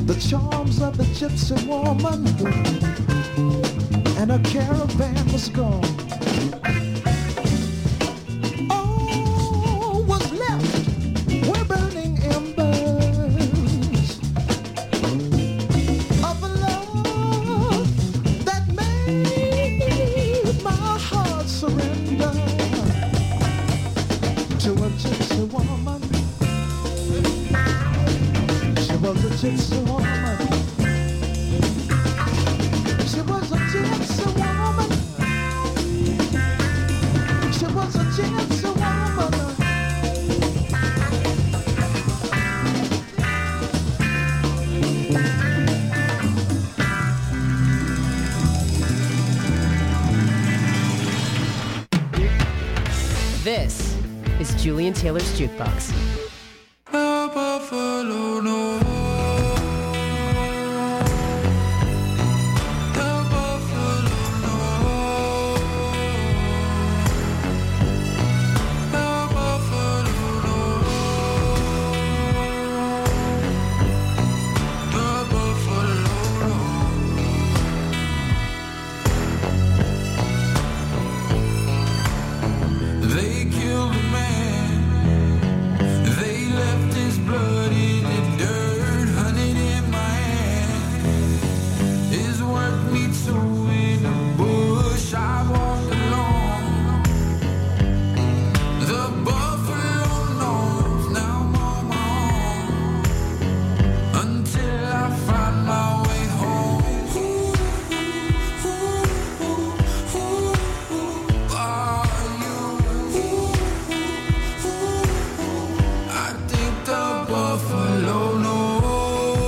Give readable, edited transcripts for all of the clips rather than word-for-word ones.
the charms of the gypsy woman, and her caravan was gone. All was left were burning embers of a love that made my heart surrender to a gypsy woman. She was a gypsy woman. She was a gypsy woman. She was a gypsy woman. This is Julian Taylor's Jukebox. They killed a man. They left his blood in the dirt, hunted in my hand. His work meets so in the bush. I walked along. The buffalo knows now I'm on my own until I find my way home. I think the buffalo knows.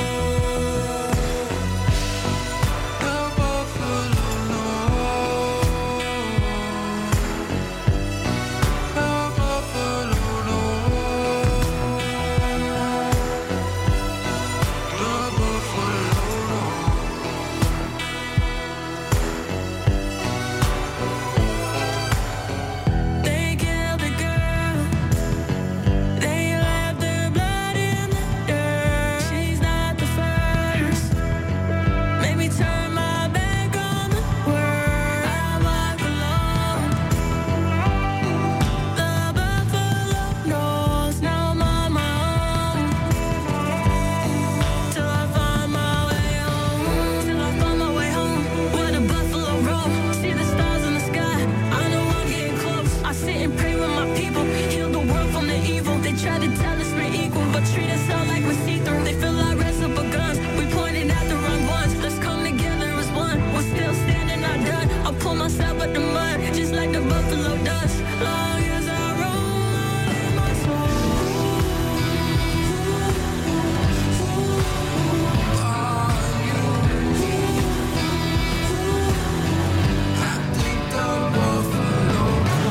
The buffalo knows. The buffalo knows. The buffalo knows. They killed a girl. They left their blood in the dirt. She's not the first. Made me turn my back on the world. I walk alone. The buffalo knows now I'm on my own till I find my way home. Till I find my way home where the buffalo roam. See the stars in the sky. I know I'm getting close. I sit and pray with my people. Heal the world from the evil. They try to tell us we're equal, but treat us all like we're see-through. They feel like reservoir guns. We pointed at the wrong ones. Let's come together as one. We're still standing, not done. I'll pull myself out the mud, just like the buffalo does. Long as I roll in my soul. I think the buffalo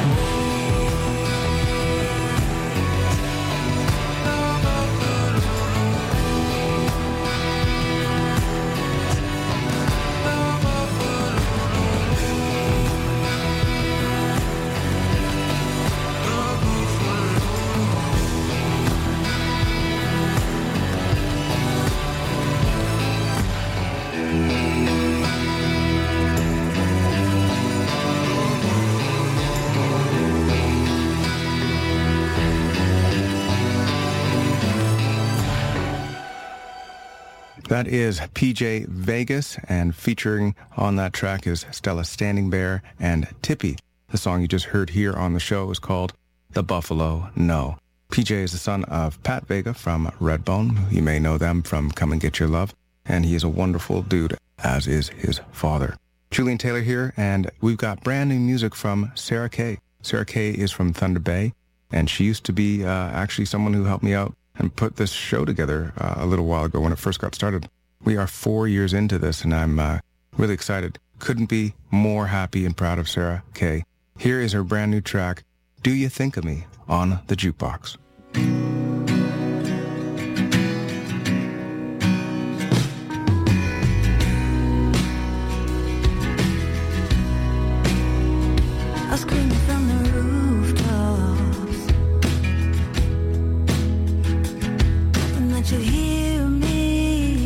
That is PJ Vegas, and featuring on that track is Stella Standing Bear and Tippy. The song you just heard here on the show is called The Buffalo Know. PJ is the son of Pat Vega from Redbone. You may know them from Come and Get Your Love, and he is a wonderful dude, as is his father. Julian Taylor here, and we've got brand new music from Sarah Kay. Sarah Kay is from Thunder Bay, and she used to be actually someone who helped me out and put this show together a little while ago when it first got started. We are 4 years into this, and I'm really excited. Couldn't be more happy and proud of Sarah Kay. Here is her brand new track, Do You Think of Me, on the Jukebox. I scream from the rooftops, hoping that you hear me.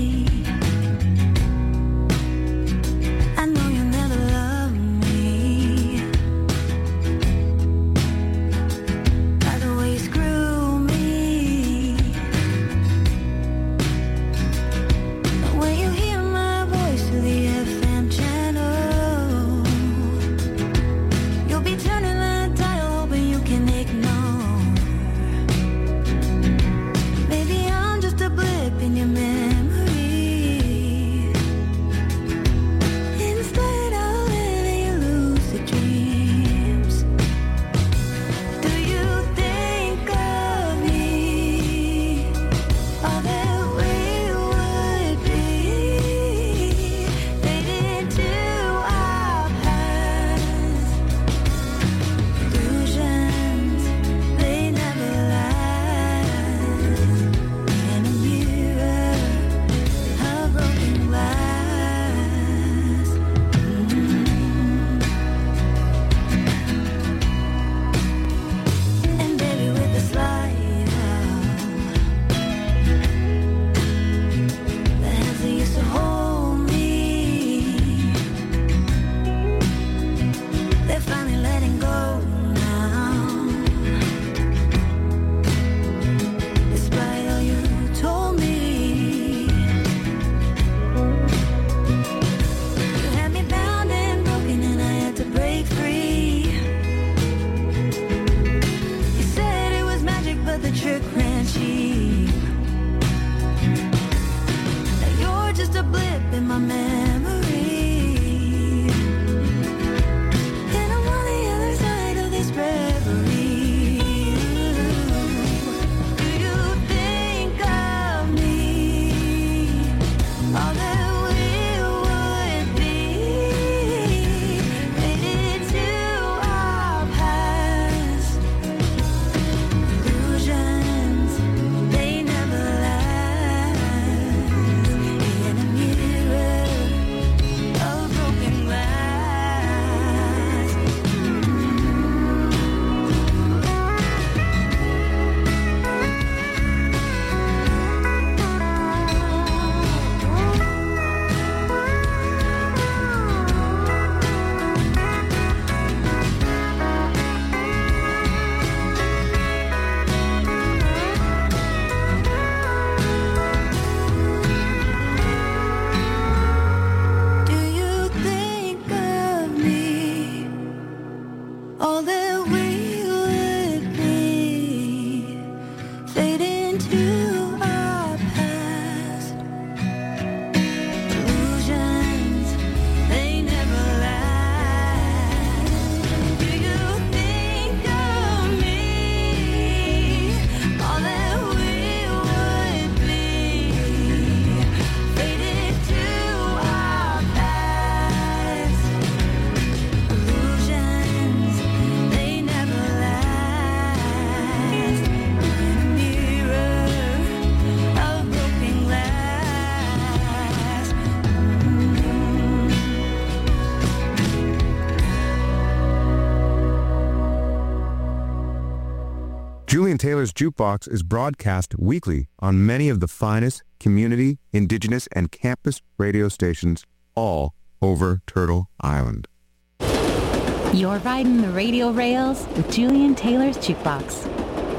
Taylor's Jukebox is broadcast weekly on many of the finest community, indigenous, and campus radio stations all over Turtle Island. You're riding the radio rails with Julian Taylor's Jukebox.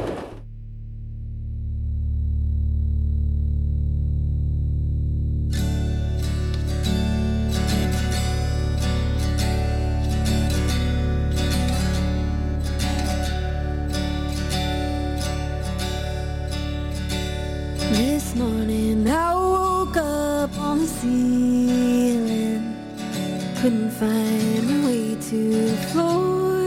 This morning I woke up on the ceiling, couldn't find my way to the floor.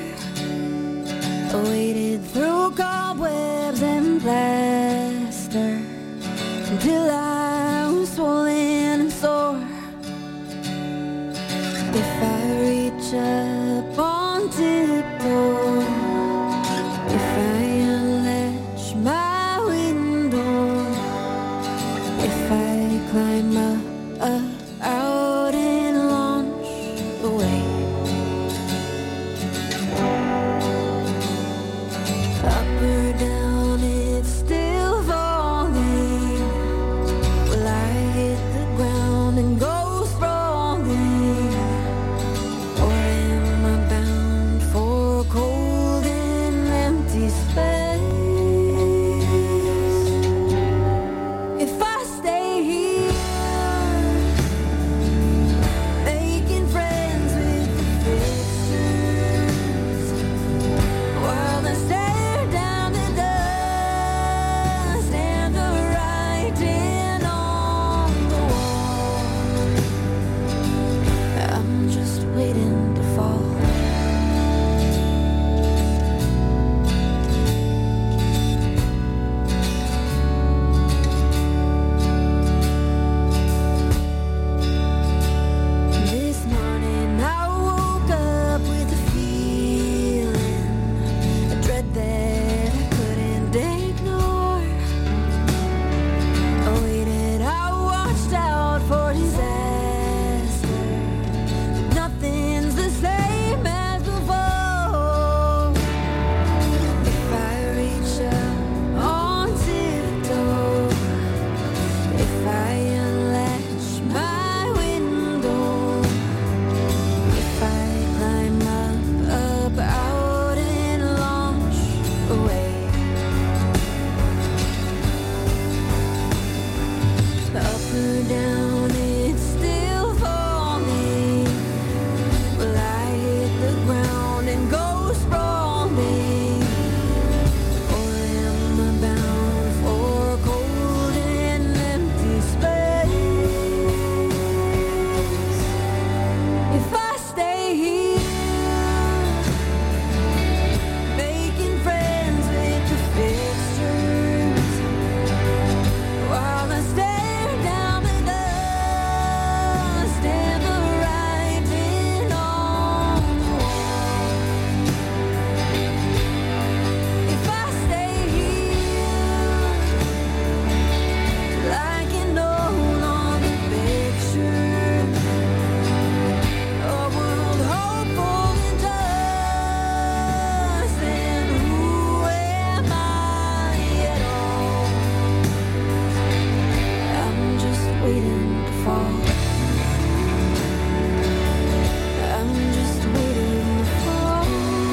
I waded through cobwebs and plaster until I was swollen and sore. If I reach up on tiptoe, if I unlatch my window, if I climb up out and launch away, up or down, it's still falling. Will I hit the ground and go sprawling, or am I bound for cold and empty space? If I stay here, making friends with the fixtures, while I stare down the dust and the writing on the wall, I'm just waiting to fall. This morning I woke up with a feeling, a dread that I couldn't ignore. I waited, I watched out for disaster. Nothing's the same as before. If I reach up on tiptoe, if I unlatch my window, if I climb up out and launch away, up or down, it's still falling. Will I hit the ground and go sprawling, or am I bound for cold and empty space? If I stay here, making friends with the fixtures, while I stare down the dust and the writing on the wall. If I stay here, like an old on the picture, a world hopeful and just, and who am I at all? I'm just waiting to fall. I'm just waiting to fall.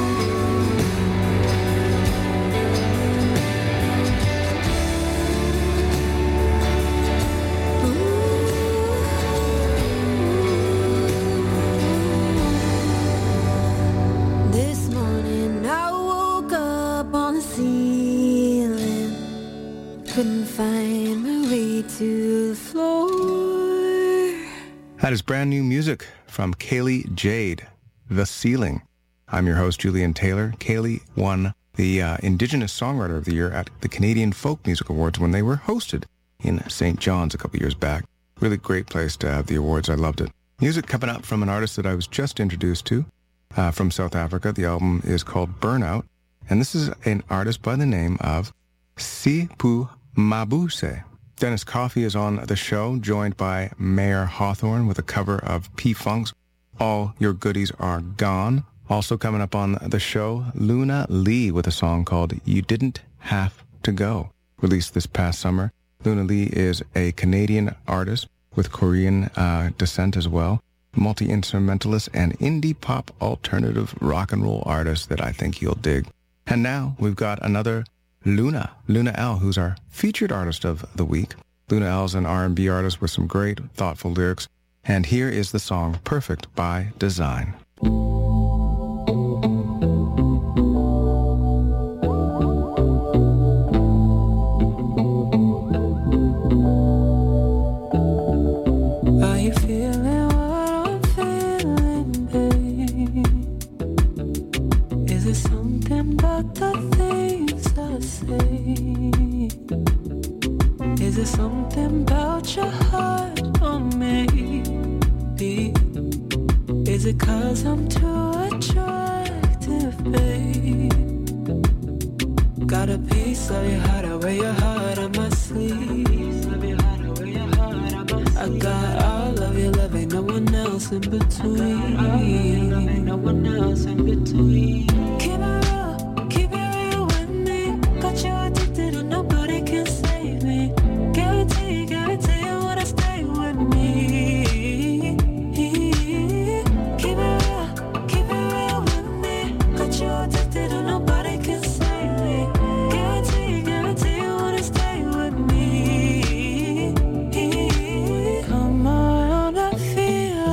This morning I woke up on the ceiling, couldn't find my way to the floor. That is brand new music from Kaylee Jade, The Ceiling. I'm your host, Julian Taylor. Kaylee won the Indigenous Songwriter of the Year at the Canadian Folk Music Awards when they were hosted in St. John's a couple years back. Really great place to have the awards. I loved it. Music coming up from an artist that I was just introduced to from South Africa. The album is called Burnout, and this is an artist by the name of Sipho Mabuse. Dennis Coffey is on the show, joined by Mayor Hawthorne with a cover of P-Funk's All Your Goodies Are Gone. Also coming up on the show, Luna Lee with a song called You Didn't Have to Go, released this past summer. Luna Lee is a Canadian artist with Korean descent as well, multi-instrumentalist and indie pop alternative rock and roll artist that I think you'll dig. And now we've got another Luna L, who's our featured artist of the week. Luna L is an R&B artist with some great, thoughtful lyrics. And here is the song Perfect by Design. Are you feeling what I'm feeling, babe? Is it something about the things I say? Is it something about your heart or maybe? Is it 'cause I'm too attractive, babe? Got a piece of your heart, I wear your heart on my sleeve. I got all of your love, ain't no one else in between. No one else in between. Keep it real with me. Got you addicted and nobody can save me. Guarantee you wanna stay with me. Keep it real with me. Got you addicted and nobody can save me. Guarantee you wanna stay with me. Come on, I feel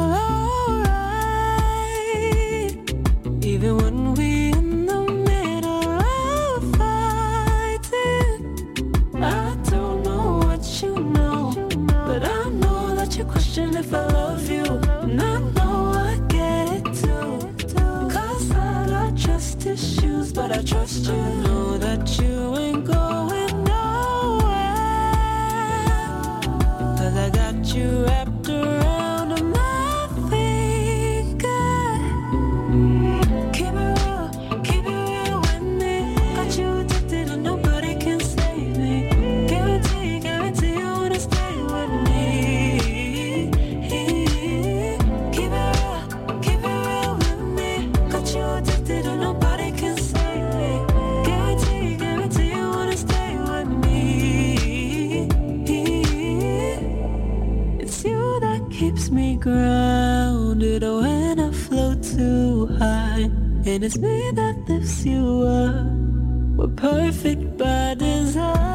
alright. Even when we in the middle of fighting. I don't know what you know, but I know that you question if I love you. And I know I get it too. 'Cause I got trust issues, but I trust you. I know that you ain't going nowhere. 'Cause I got you wrapped around my finger. Keep it real with me. Got you addicted and nobody can save me. Guarantee you wanna stay with me. Keep it real with me. Got you addicted and nobody can save me. Guarantee you wanna stay with me. It's you that keeps me grounded when I float too high. And it's me that lifts you up. We're perfect by design.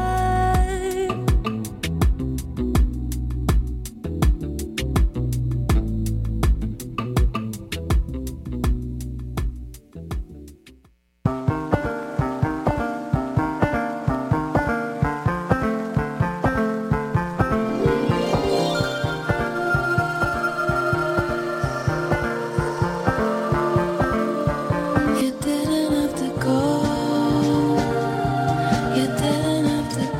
You didn't have to go. You didn't have to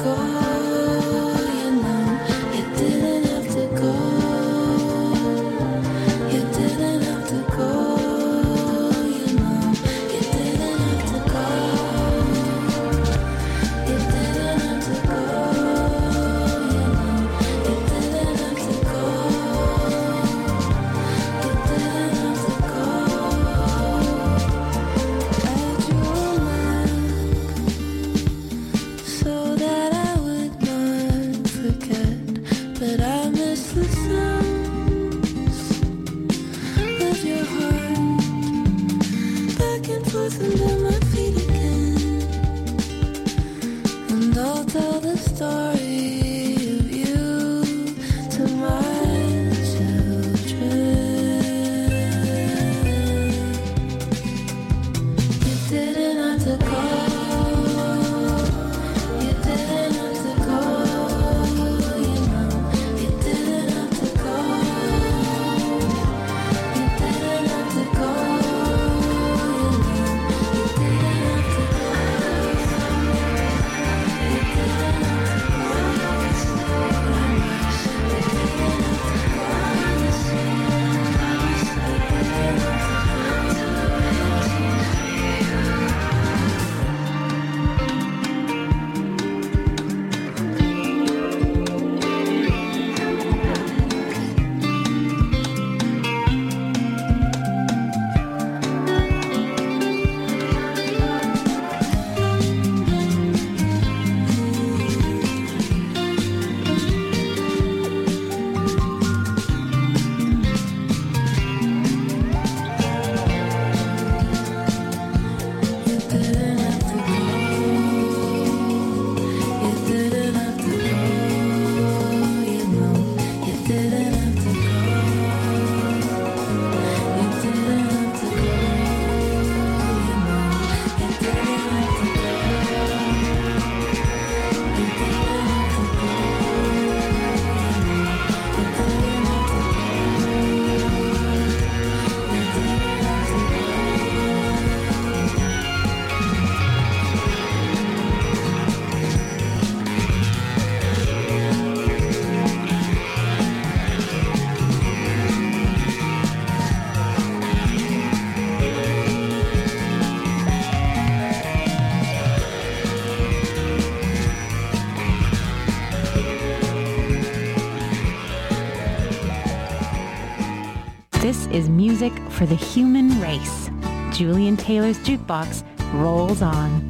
This is music for the human race. Julian Taylor's Jukebox rolls on.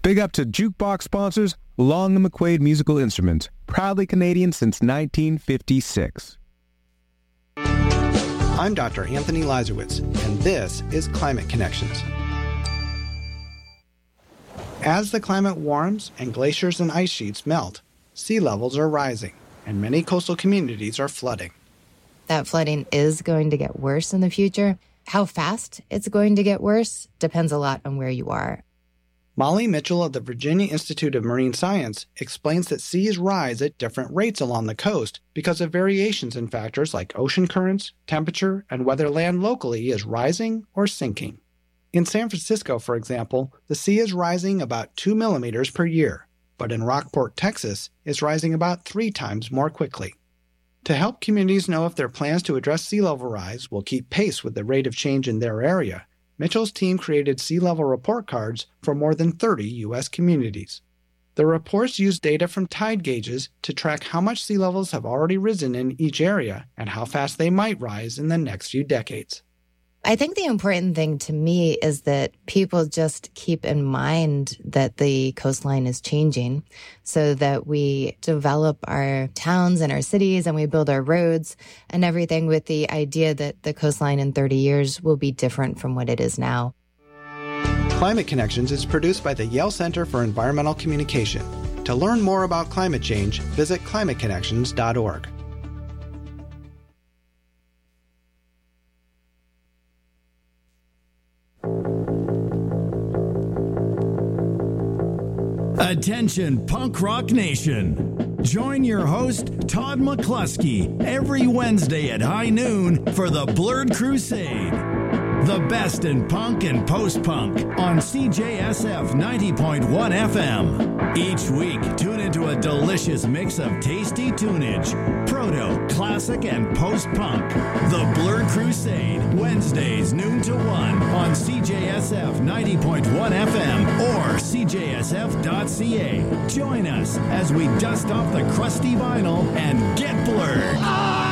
Big up to jukebox sponsors Long & McQuaid Musical Instruments, proudly Canadian since 1956. I'm Dr. Anthony Lazarowitz, and this is Climate Connections. As the climate warms and glaciers and ice sheets melt, sea levels are rising, and many coastal communities are flooding. That flooding is going to get worse in the future. How fast it's going to get worse depends a lot on where you are. Molly Mitchell of the Virginia Institute of Marine Science explains that seas rise at different rates along the coast because of variations in factors like ocean currents, temperature, and whether land locally is rising or sinking. In San Francisco, for example, the sea is rising about 2 millimeters per year, but in Rockport, Texas, it's rising about 3 times more quickly. To help communities know if their plans to address sea level rise will keep pace with the rate of change in their area, Mitchell's team created sea level report cards for more than 30 U.S. communities. The reports use data from tide gauges to track how much sea levels have already risen in each area and how fast they might rise in the next few decades. I think the important thing to me is that people just keep in mind that the coastline is changing so that we develop our towns and our cities and we build our roads and everything with the idea that the coastline in 30 years will be different from what it is now. Climate Connections is produced by the Yale Center for Environmental Communication. To learn more about climate change, visit climateconnections.org. Attention, Punk Rock Nation. Join your host, Todd McCluskey, every Wednesday at high noon for the Blurred Crusade. The best in punk and post-punk on CJSF 90.1 FM. Each week, tune into a delicious mix of tasty tunage, proto, classic, and post-punk. The Blurred Crusade, Wednesdays noon to 1 on CJSF 90.1 FM or CJSF.ca. Join us as we dust off the crusty vinyl and get blurred.